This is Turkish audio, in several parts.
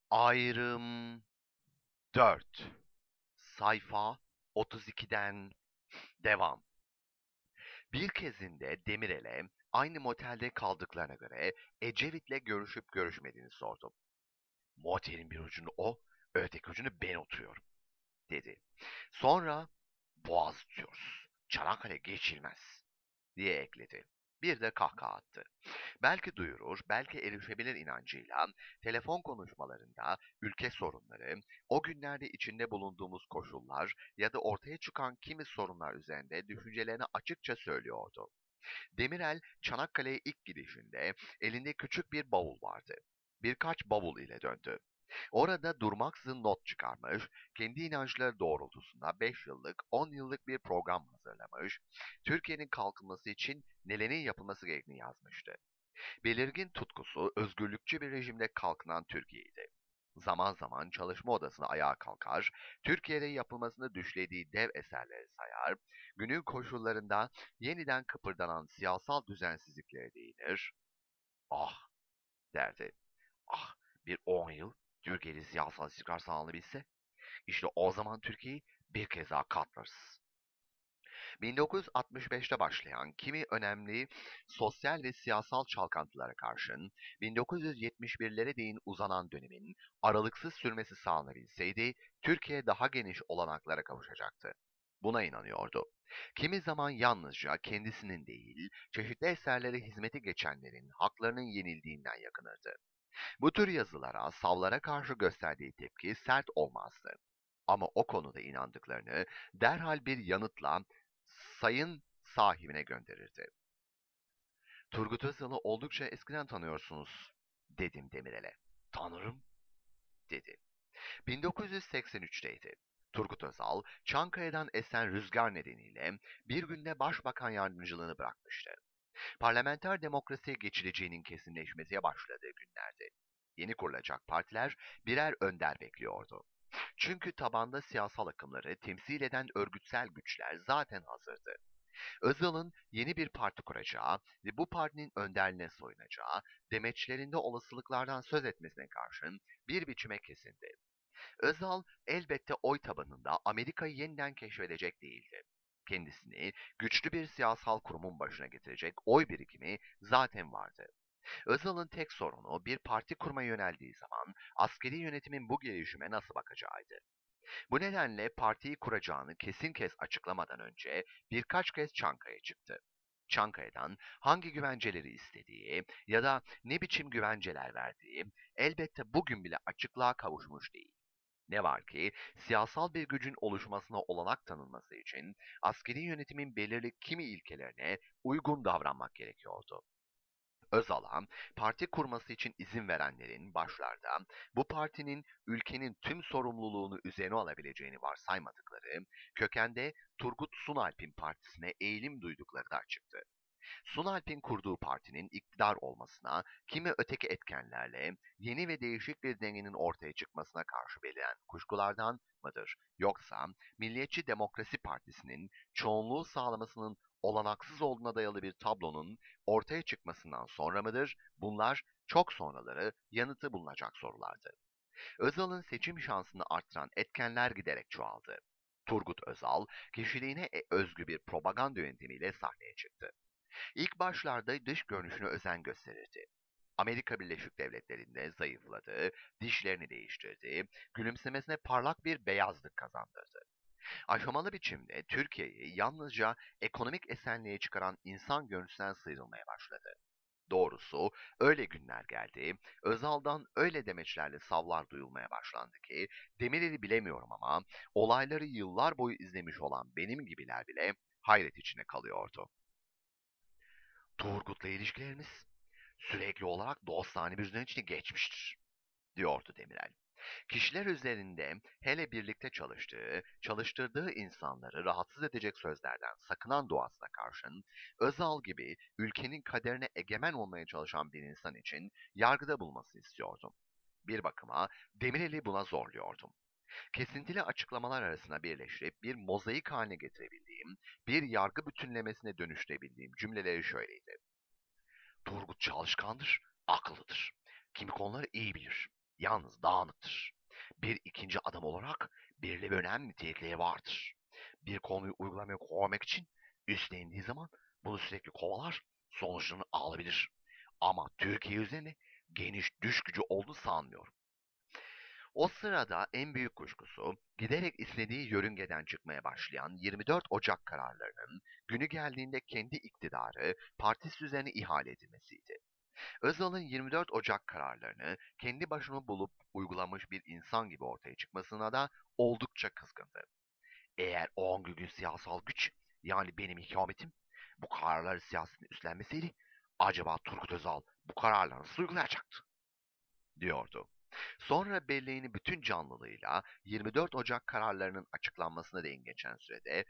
Ayrım 4. Sayfa 32'den devam. Bir kezinde Demirel'e aynı motelde kaldıklarına göre Ecevit'le görüşüp görüşmediğini sordum. Motelin bir ucunu o, öteki ucunu ben oturuyorum, dedi. Sonra boğaz tutuyoruz. Çanakkale geçilmez, diye ekledi. Bir de kahkaha attı. Belki duyurur, belki erişebilir inancıyla telefon konuşmalarında ülke sorunları, o günlerde içinde bulunduğumuz koşullar ya da ortaya çıkan kimi sorunlar üzerinde düşüncelerini açıkça söylüyordu. Demirel, Çanakkale'ye ilk gidişinde elinde küçük bir bavul vardı. Birkaç bavul ile döndü. Orada durmaksızın not çıkarmış, kendi inançları doğrultusunda 5 yıllık, 10 yıllık bir program hazırlamış, Türkiye'nin kalkınması için nelerin yapılması gerektiğini yazmıştı. Belirgin tutkusu özgürlükçü bir rejimde kalkınan Türkiye'ydi. Zaman zaman çalışma odasına ayağa kalkar, Türkiye'de yapılmasını düşlediği dev eserleri sayar, günün koşullarında yeniden kıpırdanan siyasal düzensizliklere değinir. Ah, derdi. Ah, bir 10 yıl Türkiye'de siyasal istikrar sağlanabilse, işte o zaman Türkiye'yi bir kez daha katlarız. 1965'te başlayan kimi önemli sosyal ve siyasal çalkantılara karşın 1971'lere değin uzanan dönemin aralıksız sürmesi sağlanabilseydi Türkiye daha geniş olanaklara kavuşacaktı. Buna inanıyordu. Kimi zaman yalnızca kendisinin değil, çeşitli eserlere hizmeti geçenlerin haklarının yenildiğinden yakınırdı. Bu tür yazılara, savlara karşı gösterdiği tepki sert olmazdı. Ama o konuda inandıklarını derhal bir yanıtla sayın sahibine gönderirdi. Turgut Özal'ı oldukça eskiden tanıyorsunuz, dedim Demirel'e. Tanırım, dedi. 1983'teydi. Turgut Özal, Çankaya'dan esen rüzgar nedeniyle bir günde başbakan yardımcılığını bırakmıştı. Parlamenter demokrasiye geçileceğinin kesinleşmeye başladığı günlerdi. Yeni kurulacak partiler birer önder bekliyordu. Çünkü tabanda siyasal akımları temsil eden örgütsel güçler zaten hazırdı. Özal'ın yeni bir parti kuracağı ve bu partinin önderliğine soyunacağı demeçlerinde olasılıklardan söz etmesine karşın bir biçime kesindi. Özal elbette oy tabanında Amerika'yı yeniden keşfedecek değildi. Kendisini güçlü bir siyasal kurumun başına getirecek oy birikimi zaten vardı. Özal'ın tek sorunu bir parti kurmaya yöneldiği zaman askeri yönetimin bu gelişime nasıl bakacağıydı. Bu nedenle partiyi kuracağını kesin kez açıklamadan önce birkaç kez Çankaya çıktı. Çankaya'dan hangi güvenceleri istediği ya da ne biçim güvenceler verdiği elbette bugün bile açıklığa kavuşmuş değil. Ne var ki siyasal bir gücün oluşmasına olanak tanınması için askeri yönetimin belirli kimi ilkelerine uygun davranmak gerekiyordu. Özal'a parti kurması için izin verenlerin başlarda bu partinin ülkenin tüm sorumluluğunu üzerine alabileceğini varsaymadıkları, kökende Turgut Sunalp'in partisine eğilim duydukları da açıktı. Sunalp'in kurduğu partinin iktidar olmasına, kimi öteki etkenlerle yeni ve değişik bir dengenin ortaya çıkmasına karşı beliren kuşkulardan mıdır? Yoksa Milliyetçi Demokrasi Partisi'nin çoğunluğu sağlamasının olanaksız olduğuna dayalı bir tablonun ortaya çıkmasından sonra mıdır? Bunlar çok sonraları yanıtı bulunacak sorulardı. Özal'ın seçim şansını arttıran etkenler giderek çoğaldı. Turgut Özal, kişiliğine özgü bir propaganda yöntemiyle sahneye çıktı. İlk başlarda dış görünüşüne özen gösterirdi. Amerika Birleşik Devletleri'nde zayıfladı, dişlerini değiştirdi, gülümsemesine parlak bir beyazlık kazandırdı. Aşamalı biçimde Türkiye'yi yalnızca ekonomik esenliğe çıkaran insan görüntüsünden sıyrılmaya başladı. Doğrusu öyle günler geldi, Özal'dan öyle demeçlerle savlar duyulmaya başlandı ki, Demirel'i bilemiyorum ama olayları yıllar boyu izlemiş olan benim gibiler bile hayret içine kalıyordu. Turgut'la ilişkilerimiz sürekli olarak dostane bir düzen içine geçmiştir, diyordu Demirel. Kişiler üzerinde hele birlikte çalıştırdığı insanları rahatsız edecek sözlerden sakınan doğasına karşın, Özal gibi ülkenin kaderine egemen olmaya çalışan bir insan için yargıda bulmasını istiyordum. Bir bakıma Demirel'i buna zorluyordum. Kesintili açıklamalar arasına birleştirip bir mozaik haline getirebildiğim, bir yargı bütünlemesine dönüştürebildiğim cümleleri şöyleydi. Turgut çalışkandır, akıllıdır. Kimi konuları iyi bilir. Yalnız dağınıktır. Bir ikinci adım olarak belirli bir önemli nitelikleri vardır. Bir konuyu uygulamaya koymak için üstlendiği zaman bunu sürekli kovalar, sonuçlarını alabilir. Ama Türkiye üzerine geniş düş gücü olduğunu sanmıyorum. O sırada en büyük kuşkusu giderek istediği yörüngeden çıkmaya başlayan 24 Ocak kararlarının günü geldiğinde kendi iktidarı partisi üzerine ihale edilmesiydi. Özal'ın 24 Ocak kararlarını kendi başına bulup uygulamış bir insan gibi ortaya çıkmasına da oldukça kızgındı. Eğer o hangi gün siyasal güç, yani benim hükümetim, bu kararları siyasetin üstlenmeseydi, acaba Turgut Özal bu kararları nasıl uygulayacaktı, diyordu. Sonra belleğini bütün canlılığıyla 24 Ocak kararlarının açıklanmasına değin geçen sürede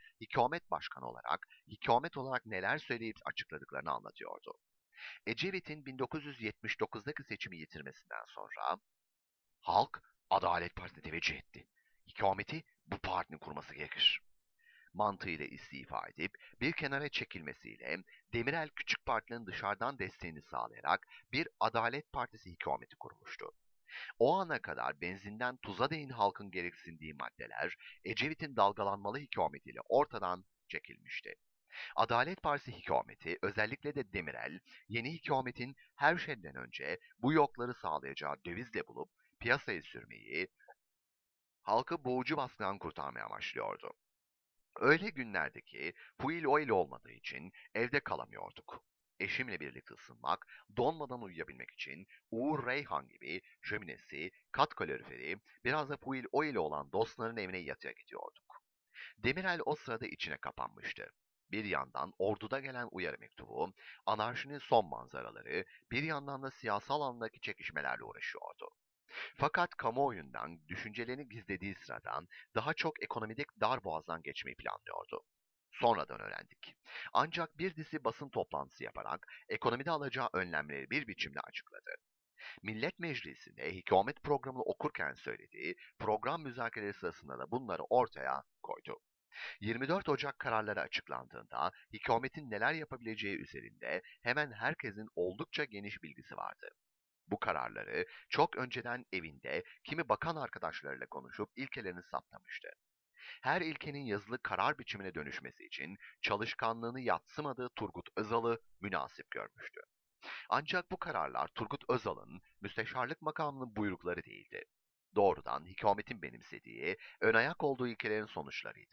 hükümet olarak neler söyleyip açıkladıklarını anlatıyordu. Ecevit'in 1979'daki seçimi yitirmesinden sonra halk Adalet Partisi'ne teveccüh etti. Hükümeti bu partinin kurması gerekir mantığıyla istifa edip bir kenara çekilmesiyle Demirel küçük partinin dışarıdan desteğini sağlayarak bir Adalet Partisi hükümeti kurmuştu. O ana kadar benzinden tuza değin halkın gereksindiği maddeler Ecevit'in dalgalanmalı hükümetiyle ortadan çekilmişti. Adalet Partisi hükümeti özellikle de Demirel, yeni hükümetin her şeyden önce bu yokları sağlayacağı dövizle bulup piyasaya sürmeyi, halkı boğucu baskıdan kurtarmaya amaçlıyordu. Öyle günlerde ki fuel oil olmadığı için evde kalamıyorduk. Eşimle birlikte ısınmak, donmadan uyuyabilmek için Uğur Reyhan gibi şöminesi, kat kaloriferi, biraz da fuel oil olan dostların evine yatıya gidiyorduk. Demirel o sırada içine kapanmıştı. Bir yandan orduda gelen uyarı mektubu, anarşinin son manzaraları, bir yandan da siyasal alandaki çekişmelerle uğraşıyordu. Fakat kamuoyundan düşüncelerini gizlediği sıradan daha çok ekonomik darboğazdan geçmeyi planlıyordu. Sonradan öğrendik. Ancak bir dizi basın toplantısı yaparak ekonomide alacağı önlemleri bir biçimde açıkladı. Millet Meclisi'nde hükümet programını okurken söylediği program müzakereleri sırasında da bunları ortaya koydu. 24 Ocak kararları açıklandığında hükümetin neler yapabileceği üzerinde hemen herkesin oldukça geniş bilgisi vardı. Bu kararları çok önceden evinde kimi bakan arkadaşlarıyla konuşup ilkelerini saptamıştı. Her ilkenin yazılı karar biçimine dönüşmesi için çalışkanlığını yadsımadığı Turgut Özal'ı münasip görmüştü. Ancak bu kararlar Turgut Özal'ın müsteşarlık makamının buyrukları değildi. Doğrudan hükümetin benimsediği, ön ayak olduğu ilkelerin sonuçlarıydı.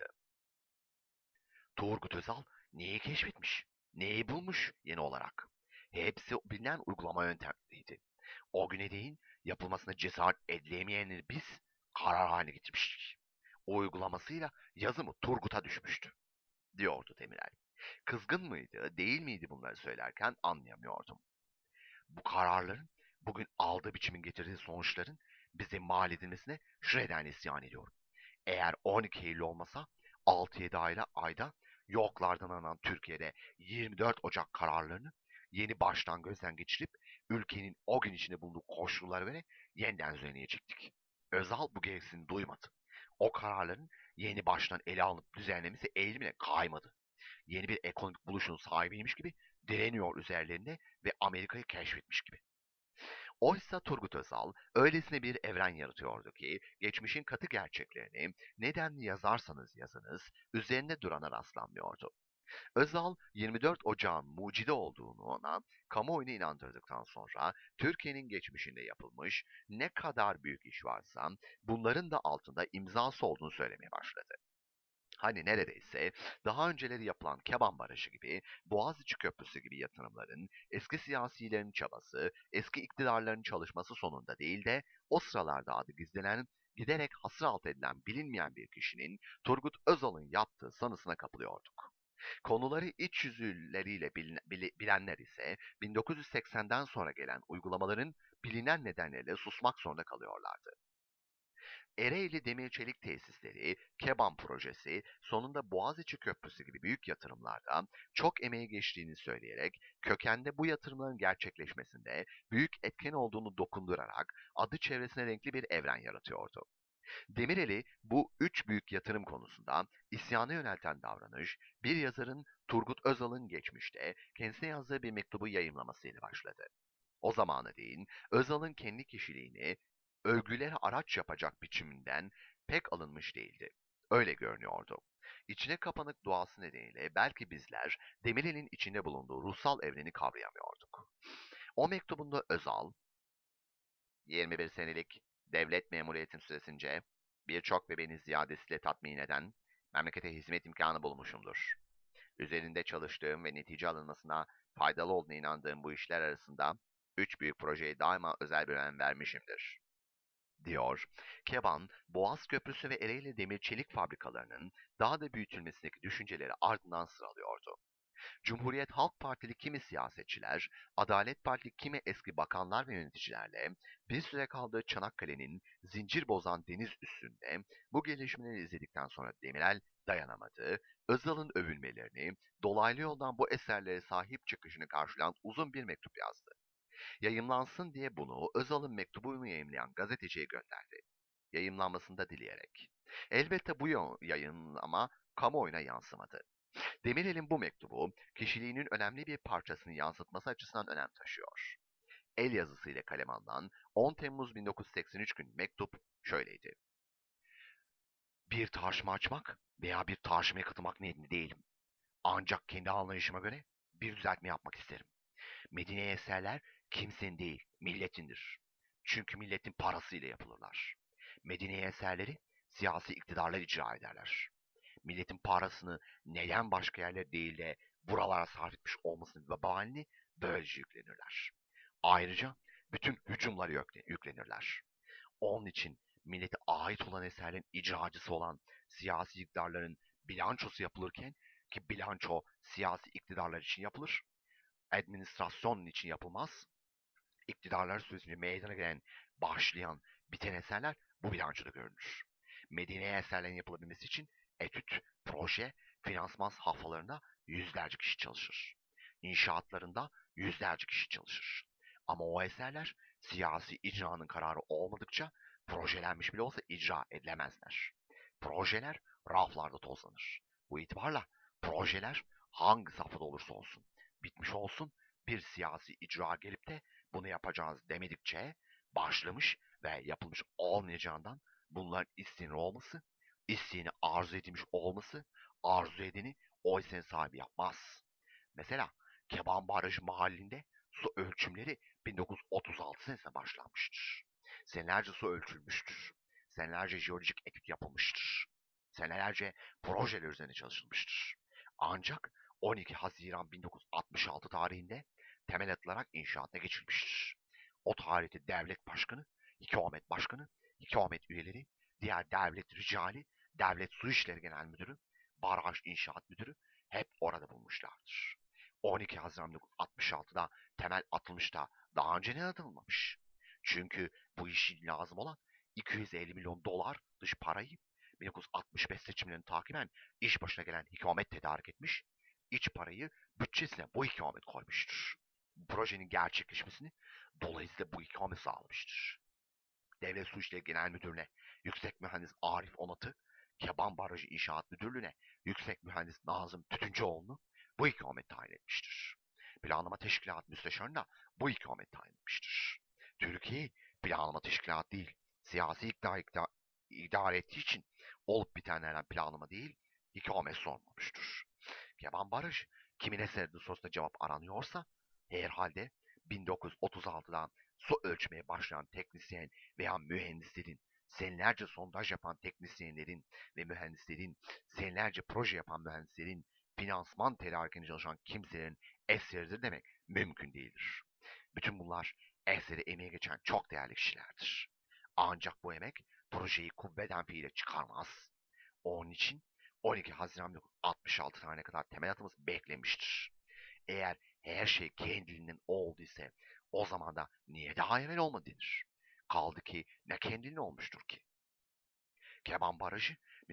Turgut Özal neyi keşfetmiş, neyi bulmuş yeni olarak? Hepsi bilinen uygulama yöntemleriydi. O güne değin yapılmasına cesaret edilemeyenleri biz karar haline getirmiştik. O uygulamasıyla yazımı Turgut'a düşmüştü, diyordu Demirel. Kızgın mıydı, değil miydi bunları söylerken anlayamıyordum. Bu kararların, bugün aldığı biçimin getirdiği sonuçların bize mal edilmesine şureden isyan ediyorum. Eğer 12 Eylül olmasa 6-7 ayda yoklardan alınan Türkiye'de 24 Ocak kararlarını yeni baştan gözden geçirip ülkenin o gün içinde bulunduğu koşullara göre yeniden düzenleyecektik. Özal bu gereksinim duymadı. O kararların yeni baştan ele alınıp düzenlemesi eğilimine kaymadı. Yeni bir ekonomik buluşun sahibiymiş gibi direniyor üzerlerinde ve Amerika'yı keşfetmiş gibi. Oysa Turgut Özal öylesine bir evren yaratıyordu ki geçmişin katı gerçeklerini neden yazarsanız yazınız üzerinde durana rastlanmıyordu. Özal 24 Ocağın mucide olduğunu ona kamuoyuna inandırdıktan sonra Türkiye'nin geçmişinde yapılmış ne kadar büyük iş varsa bunların da altında imzası olduğunu söylemeye başladı. Hani neredeyse daha önceleri yapılan Keban Barajı gibi, Boğaziçi Köprüsü gibi yatırımların eski siyasilerin çabası, eski iktidarların çalışması sonunda değil de o sıralarda adı gizlenen, giderek hasır altı edilen bilinmeyen bir kişinin Turgut Özal'ın yaptığı sanısına kapılıyorduk. Konuları iç yüzleriyle bilenler ise 1980'den sonra gelen uygulamaların bilinen nedenlerle susmak zorunda kalıyorlardı. Ereğli Demir Çelik Tesisleri, Keban Projesi, sonunda Boğaziçi Köprüsü gibi büyük yatırımlarda çok emeği geçtiğini söyleyerek kökende bu yatırımların gerçekleşmesinde büyük etken olduğunu dokundurarak adı çevresine renkli bir evren yaratıyordu. Demirel'i bu üç büyük yatırım konusunda isyana yönelten davranış, bir yazarın Turgut Özal'ın geçmişte kendisine yazdığı bir mektubu yayımlamasıyla başladı. O zamana değin Özal'ın kendi kişiliğini övgülere araç yapacak biçiminden pek alınmış değildi. Öyle görünüyordu. İçine kapanık doğası nedeniyle belki bizler Demirel'in içinde bulunduğu ruhsal evreni kavrayamıyorduk. O mektubunda Özal, 21 senelik devlet memuriyetim süresince birçok ve beni ziyadesiyle tatmin eden memlekete hizmet imkanı bulmuşumdur. Üzerinde çalıştığım ve netice alınmasına faydalı olduğuna inandığım bu işler arasında üç büyük projeye daima özel bir önem vermişimdir, diyor. Keban, Boğaz Köprüsü ve Ereğli Demir Çelik fabrikalarının daha da büyütülmesindeki düşünceleri ardından sıralıyordu. Cumhuriyet Halk Partili kimi siyasetçiler, Adalet Partili kimi eski bakanlar ve yöneticilerle bir süre kaldığı Çanakkale'nin zincir bozan deniz üstünde bu gelişmeleri izledikten sonra Demirel dayanamadı, Özal'ın övülmelerini, dolaylı yoldan bu eserlere sahip çıkışını karşılayan uzun bir mektup yazdı. Yayımlansın diye bunu Özal'ın mektubunu yayımlayan gazeteciye gönderdi. Yayımlanmasını da dileyerek. Elbette bu yayınlama kamuoyuna yansımadı. Demirel'in bu mektubu, kişiliğinin önemli bir parçasını yansıtması açısından önem taşıyor. El yazısıyla kaleme alınan 10 Temmuz 1983 günü mektup şöyleydi. Bir tartışma açmak veya bir tartışmaya katılmak niyetinde değilim. Ancak kendi anlayışıma göre bir düzeltme yapmak isterim. Medine eserler kimsenin değil, milletindir. Çünkü milletin parasıyla yapılırlar. Medine eserleri siyasi iktidarlar icra ederler. Milletin parasını neden başka yerler değil de buralara sarf etmiş olmasının vebalini böylece yüklenirler. Ayrıca bütün hücumları yüklenirler. Onun için millete ait olan eserlerin icracısı olan siyasi iktidarların bilançosu yapılırken, ki bilanço siyasi iktidarlar için yapılır, administrasyon için yapılmaz. İktidarlar süresince meydana gelen, başlayan, biten eserler bu bilançoda görünür. Medine eserlerin yapılabilmesi için etüt, proje, finansman safhalarında yüzlerce kişi çalışır. İnşaatlarında yüzlerce kişi çalışır. Ama o eserler siyasi icranın kararı olmadıkça projelenmiş bile olsa icra edilemezler. Projeler raflarda tozlanır. Bu itibarla projeler hangi safhada olursa olsun, bitmiş olsun, bir siyasi icra gelip de bunu yapacağız demedikçe başlamış ve yapılmış olmayacağından bunların istenir olması, isteğini arzu edilmiş olması, arzu edeni o eserin sahibi yapmaz. Mesela Keban Barajı mahallinde su ölçümleri 1936 senesinde başlanmıştır. Senelerce su ölçülmüştür. Senelerce jeolojik etüt yapılmıştır. Senelerce projeler üzerine çalışılmıştır. Ancak 12 Haziran 1966 tarihinde temel atılarak inşaata geçilmiştir. O tarihte devlet başkanı, hükümet başkanı, hükümet üyeleri, diğer devlet ricali, devlet su işleri genel müdürü, baraj inşaat müdürü hep orada bulmuşlardır. 12 Haziran 1966'da temel atılmış da daha önce ne atılmamış? Çünkü bu işin lazım olan 250 milyon dolar dış parayı 1965 seçimlerini takiben iş başına gelen hükümet tedarik etmiş, iç parayı bütçesine bu hükümet koymuştur. Bu projenin gerçekleşmesini dolayısıyla bu hükümet sağlamıştır. Devlet Su İşleri Genel Müdürlüğü'ne Yüksek Mühendis Arif Onat'ı, Keban Barajı İnşaat Müdürlüğü'ne Yüksek Mühendis Nazım Tütüncüoğlu'nu bu hükümet tayin etmiştir. Planlama Teşkilat Müsteşarı'nı da bu hükümet tayin etmiştir. Türkiye planlama teşkilatı değil, siyasi idare ettiği için olup bitenlerden planlama değil, hükümet sormamıştır. Keban Barajı kimin eseridir sorusuna cevap aranıyorsa, herhalde 1936'dan su ölçmeye başlayan teknisyen veya mühendislerin, senelerce sondaj yapan teknisyenlerin ve mühendislerin, senelerce proje yapan mühendislerin, finansman tedarikini çalışan kimselerin eseridir demek mümkün değildir. Bütün bunlar eseri emeğe geçen çok değerli kişilerdir. Ancak bu emek projeyi kuvveden fiile çıkarmaz. Onun için 12 Haziran 1966 tarihine kadar temel atılması beklemiştir. Eğer her şey kendiliğinden olduysa o zaman da niye daha evvel olmadı denir. Kaldı ki ne kendiliğinden olmuştur ki. Keban Barajı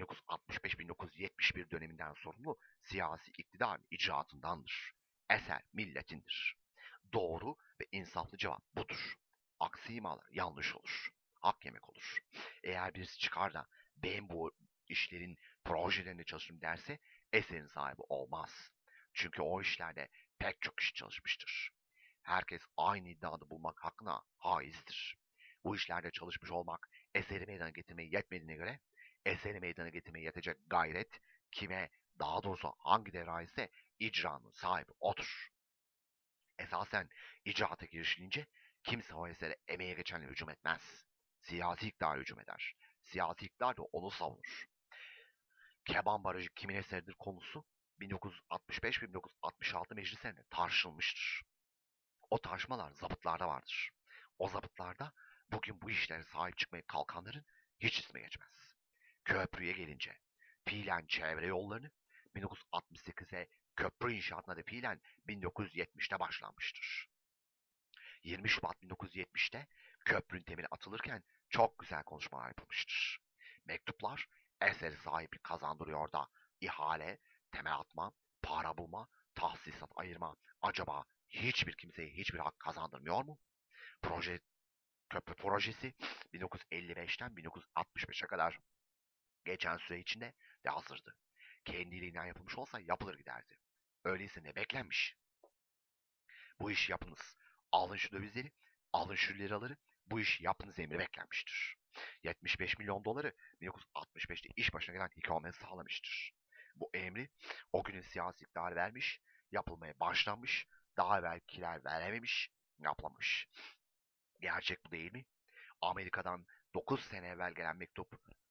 1965-1971 döneminden sorumlu siyasi iktidar icraatındandır. Eser milletindir. Doğru ve insaflı cevap budur. Aksi imalar yanlış olur. Hak yemek olur. Eğer birisi çıkar da ben bu işlerin projelerinde çalıştım derse eserin sahibi olmaz. Çünkü o işlerde pek çok kişi çalışmıştır. Herkes aynı iddiada bulmak hakkına haizdir. Bu işlerde çalışmış olmak eseri meydana getirmeye yetmediğine göre eseri meydana getirmeye yetecek gayret kime, daha doğrusu hangi devre aitse icranın sahibi odur. Esasen icraata girişilince kimse o esere emeğe geçenle hücum etmez. Siyasi iktidar hücum eder. Siyasi iktidar da onu savunur. Keban Barajı kimin eseridir konusu 1965-1966 meclislerinde tartışılmıştır. O tartışmalar zabıtlarda vardır. O zabıtlarda bugün bu işlere sahip çıkmaya kalkanların hiç ismi geçmez. Köprüye gelince fiilen çevre yollarını 1968'e, köprü inşaatına da fiilen 1970'te başlanmıştır. 20 Şubat 1970'te köprünün temeli atılırken çok güzel konuşmalar yapılmıştır. Mektuplar eseri sahibi kazandırıyor da ihale, temel atma, para bulma, tahsisat ayırma acaba hiçbir kimseye hiçbir hak kazandırmıyor mu? Proje, köprü projesi 1955'ten 1965'e kadar geçen süre içinde de hazırdı. Kendiliğinden yapılmış olsa yapılır giderdi. Öyleyse ne beklenmiş? Bu işi yapınız. Alın şu dövizleri, alın şu liraları, bu işi yapınız emri beklenmiştir. 75 milyon doları 1965'te iş başına gelen hükümet sağlamıştır. Bu emri o günün siyasi iktidarı vermiş, yapılmaya başlanmış, daha evvelkiler verememiş, yapılmış. Gerçek bu değil mi? Amerika'dan 9 sene evvel gelen mektup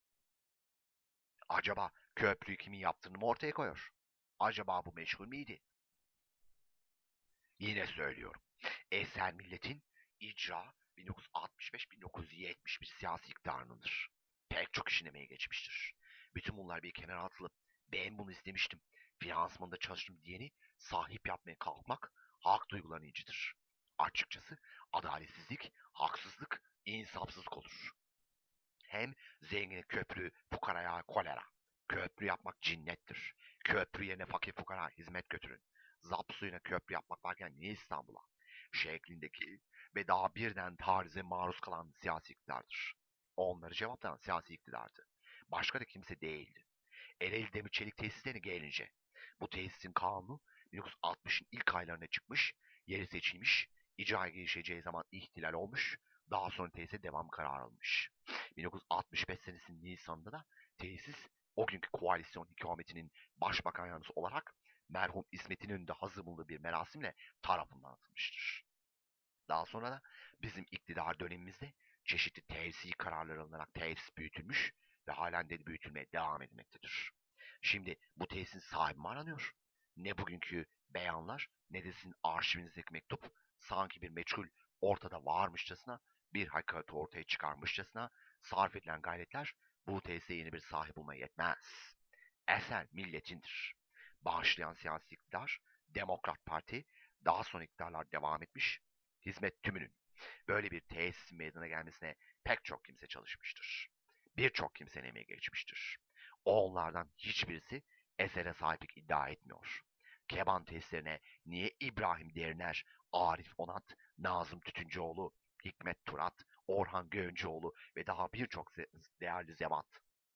acaba köprüyü kimin yaptığını mı ortaya koyuyor? Acaba bu meşhur miydi? Yine söylüyorum. Eser milletin icra 1965-1971 siyasi iktidarınındır. Pek çok işin emeği geçmiştir. Bütün bunlar bir kenara atılıp ben bunu istemiştim, finansmanında çalıştım diyeni sahip yapmaya kalkmak hak duygularını incitirir. Açıkçası adaletsizlik, haksızlık, insafsızlık olur. Hem zengine köprü, fukaraya kolera. Köprü yapmak cinnettir. Köprü yerine fakir fukara hizmet götürün. Zap suyuna köprü yapmak varken niye İstanbul'a? Şeklindeki ve daha birden tacize maruz kalan siyasi iktidardır. Onları cevaplayan siyasi iktidardı. Başka da kimse değildi. Ereğli Demir Çelik tesislerine gelince, bu tesisin kanunu 1960'ın ilk aylarına çıkmış, yeri seçilmiş, icraya girişeceği zaman ihtilal olmuş, daha sonra tesise devam kararı alınmış. 1965 senesinin Nisan'da da tesis o günkü koalisyon hükümetinin başbakan yardımcısı olarak merhum İsmet İnönü'nde hazır bulunduğu bir merasimle tarafından atılmıştır. Daha sonra da bizim iktidar dönemimizde çeşitli tevzi kararları alınarak tesis büyütülmüş ve halen de büyütülmeye devam edilmektedir. Şimdi bu tesisin sahibi mi aranıyor? Ne bugünkü beyanlar ne de sizin arşivinizdeki mektup sanki bir meçhul ortada varmışçasına, bir hakikati ortaya çıkarmışçasına sarf edilen gayretler bu tesise yeni bir sahip bulmaya yetmez. Eser milletindir. Bağışlayan siyasi iktidar, Demokrat Parti, daha sonra iktidarlar devam etmiş, hizmet tümünün böyle bir tesisin meydana gelmesine pek çok kimse çalışmıştır. Birçok kimsenin emeği geçmiştir. Onlardan hiçbirisi esere sahiplik iddia etmiyor. Keban tesislerine niye İbrahim Deriner, Arif Onat, Nazım Tütüncüoğlu, Hikmet Turat, Orhan Göğüncüoğlu ve daha birçok değerli zevat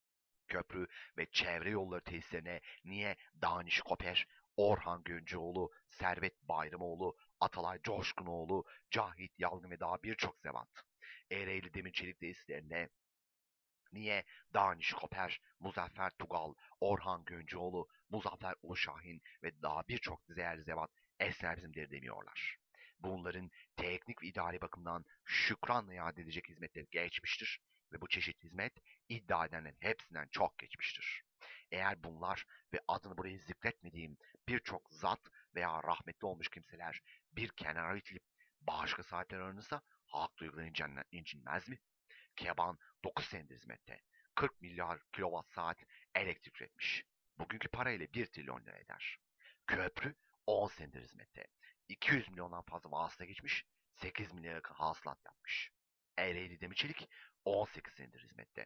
köprü ve çevre yolları tesislerine niye Daniş Koper, Orhan Göncüoğlu, Servet Bayramoğlu, Atalay Coşkunoğlu, Cahit Yalgın ve daha birçok zevat. Ereğli Demir Çelik tesislerine niye Daniş Koper, Muzaffer Tugal, Orhan Göncüoğlu, Muzaffer Uşahin ve daha birçok değerli zevat esner bizimdir demiyorlar. Bunların teknik ve idari bakımdan şükranla iade edecek hizmetleri geçmiştir ve bu çeşit hizmet iddia edenlerin hepsinden çok geçmiştir. Eğer bunlar ve adını buraya zikretmediğim birçok zat veya rahmetli olmuş kimseler bir kenara itilip başka sahipler aranırsa hak duyguları incinmez mi? Keban 9 senedir hizmette. 40 milyar kilowatt saat elektrik üretmiş. Bugünkü parayla 1 trilyon lira eder. Köprü 10 senedir hizmette. 200 milyondan fazla vasıta geçmiş, 8 milyar yakın hasılat yapmış. Ereğli Demir Çelik 18 senedir hizmette.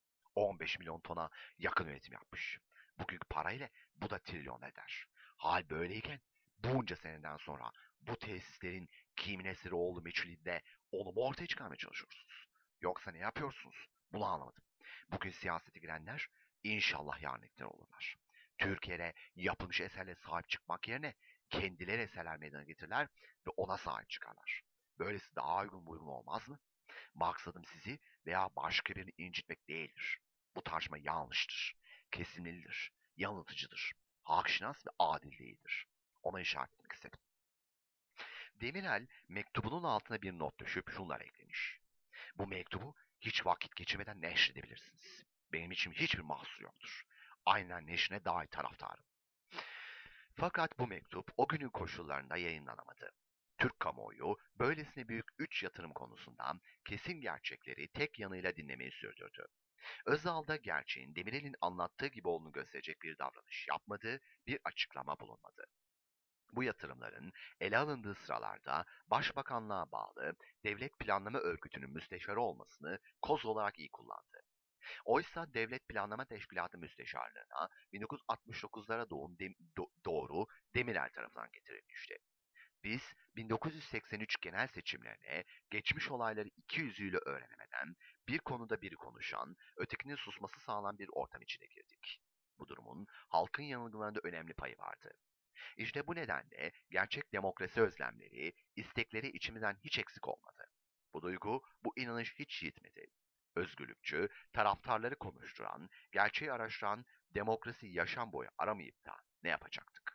15 milyon tona yakın üretim yapmış. Bugünkü parayla bu da trilyon eder. Hal böyleyken bunca seneden sonra bu tesislerin kimin eseri olduğu meçhulinde onu mu ortaya çıkarmaya çalışıyorsunuz? Yoksa ne yapıyorsunuz? Bunu anlamadım. Bugün siyasete girenler inşallah yarın iktidar olurlar. Türkiye'de yapılmış eserlere sahip çıkmak yerine kendileri eserler meydana getirirler ve ona sahip çıkarlar. Böylesi daha uygun olmaz mı? Maksadım sizi veya başka birini incitmek değildir. Bu tartışma yanlıştır, kesinlidir, yanıltıcıdır, hakşinas ve adil değildir. Ona işaret etmek istedim. Demirel mektubunun altına bir not düşüp şunlar eklemiş. Bu mektubu hiç vakit geçirmeden neşredebilirsiniz. Benim için hiçbir mahsur yoktur. Aynen neşrine dahi taraftarım. Fakat bu mektup o günün koşullarında yayınlanamadı. Türk kamuoyu böylesine büyük 3 yatırım konusundan kesin gerçekleri tek yanıyla dinlemeyi sürdürdü. Özal da gerçeğin Demirel'in anlattığı gibi olduğunu gösterecek bir davranış yapmadı, bir açıklama bulunmadı. Bu yatırımların ele alındığı sıralarda Başbakanlığa bağlı Devlet Planlama Örgütü'nün müsteşarı olmasını koz olarak iyi kullandı. Oysa Devlet Planlama Teşkilatı Müsteşarlığına 1969'lara doğru Demirel tarafından getirilmişti. Biz 1983 genel seçimlerine geçmiş olayları iki yüzüyle öğrenemeden bir konuda biri konuşan, ötekinin susması sağlanan bir ortam içine girdik. Bu durumun halkın yanılgılarında önemli payı vardı. İşte bu nedenle gerçek demokrasi özlemleri, istekleri içimizden hiç eksik olmadı. Bu duygu, bu inanış hiç yitmedi. Özgürlükçü, taraftarları konuşturan, gerçeği araştıran demokrasi yaşam boyu aramayıp da ne yapacaktık?